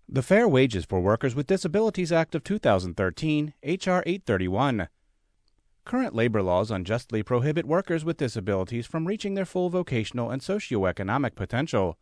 The Fair Wages for Workers with Disabilities Act of 2013, H.R. 831. Current labor laws unjustly prohibit workers with disabilities from reaching their full vocational and socioeconomic potential.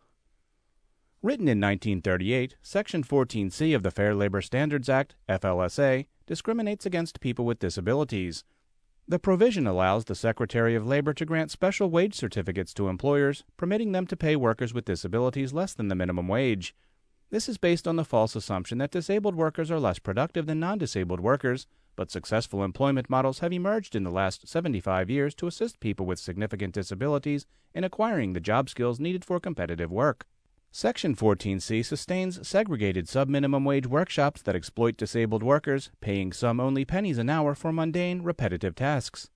Written in 1938, Section 14C of the Fair Labor Standards Act, FLSA, discriminates against people with disabilities. The provision allows the Secretary of Labor to grant special wage certificates to employers, permitting them to pay workers with disabilities less than the minimum wage. This is based on the false assumption that disabled workers are less productive than non-disabled workers, but successful employment models have emerged in the last 75 years to assist people with significant disabilities in acquiring the job skills needed for competitive work. Section 14C sustains segregated sub-minimum wage workshops that exploit disabled workers, paying some only pennies an hour for mundane, repetitive tasks.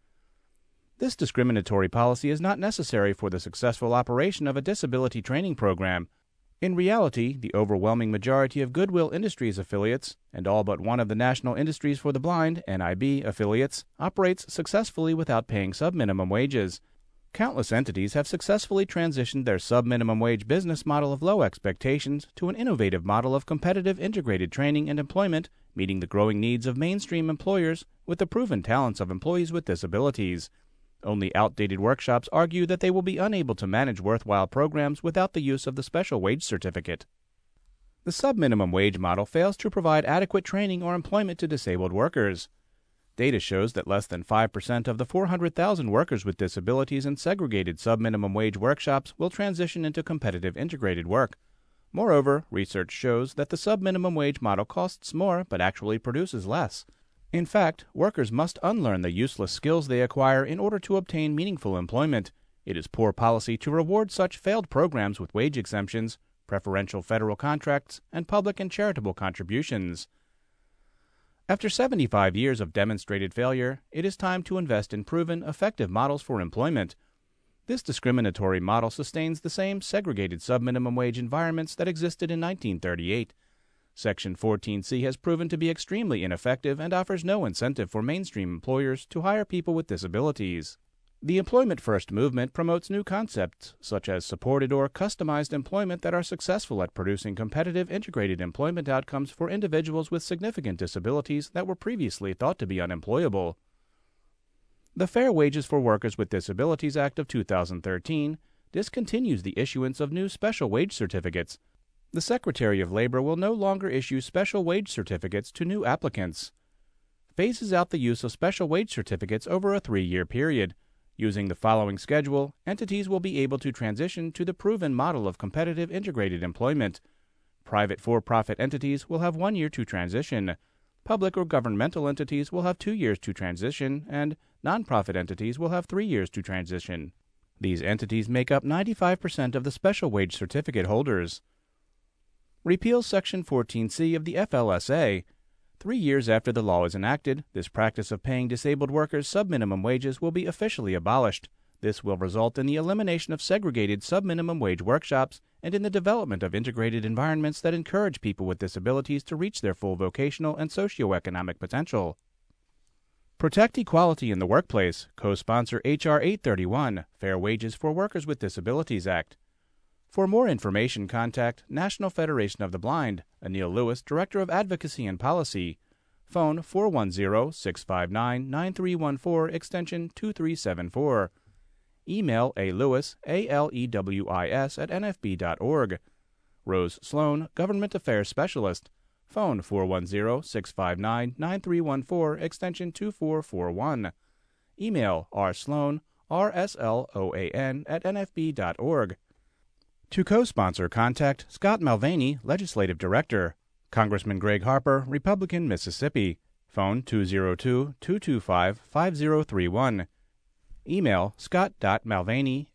This discriminatory policy is not necessary for the successful operation of a disability training program. In reality, the overwhelming majority of Goodwill Industries affiliates, and all but one of the National Industries for the Blind, NIB, affiliates, operates successfully without paying sub-minimum wages. Countless entities have successfully transitioned their sub-minimum wage business model of low expectations to an innovative model of competitive integrated training and employment, meeting the growing needs of mainstream employers with the proven talents of employees with disabilities. Only outdated workshops argue that they will be unable to manage worthwhile programs without the use of the special wage certificate. The sub-minimum wage model fails to provide adequate training or employment to disabled workers. Data shows that less than 5% of the 400,000 workers with disabilities in segregated sub-minimum wage workshops will transition into competitive integrated work. Moreover, research shows that the sub-minimum wage model costs more but actually produces less. In fact, workers must unlearn the useless skills they acquire in order to obtain meaningful employment. It is poor policy to reward such failed programs with wage exemptions, preferential federal contracts, and public and charitable contributions. After 75 years of demonstrated failure, it is time to invest in proven, effective models for employment. This discriminatory model sustains the same segregated sub-minimum wage environments that existed in 1938. Section 14C has proven to be extremely ineffective and offers no incentive for mainstream employers to hire people with disabilities. The Employment First movement promotes new concepts, such as supported or customized employment, that are successful at producing competitive integrated employment outcomes for individuals with significant disabilities that were previously thought to be unemployable. The Fair Wages for Workers with Disabilities Act of 2013 discontinues the issuance of new special wage certificates. The Secretary of Labor will no longer issue special wage certificates to new applicants. Phases out the use of special wage certificates over a 3-year period. Using the following schedule, entities will be able to transition to the proven model of competitive integrated employment. Private for-profit entities will have 1 year to transition. Public or governmental entities will have 2 years to transition, and nonprofit entities will have 3 years to transition. These entities make up 95% of the special wage certificate holders. Repeal Section 14C of the FLSA. 3 years after the law is enacted, this practice of paying disabled workers sub-minimum wages will be officially abolished. This will result in the elimination of segregated sub-minimum wage workshops and in the development of integrated environments that encourage people with disabilities to reach their full vocational and socioeconomic potential. Protect Equality in the Workplace. Co-sponsor H.R. 831, Fair Wages for Workers with Disabilities Act. For more information, contact National Federation of the Blind, Anil Lewis, Director of Advocacy and Policy. Phone 410-659-9314, extension 2374. Email alewis, ALEWIS, at nfb.org. Rose Sloan, Government Affairs Specialist. Phone 410-659-9314, extension 2441. Email rsloan, RSLOAN, at nfb.org. To co-sponsor, contact Scott Malvaney, Legislative Director. Congressman Greg Harper, Republican, Mississippi. Phone 202-225-5031. Email scott.malvaney,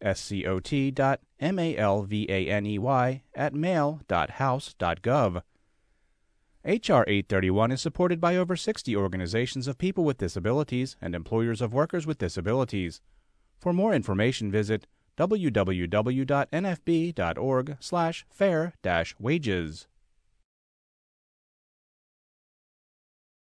scot.malvaney, at mail.house.gov. H.R. 831 is supported by over 60 organizations of people with disabilities and employers of workers with disabilities. For more information, visit www.nfb.org/fair-wages.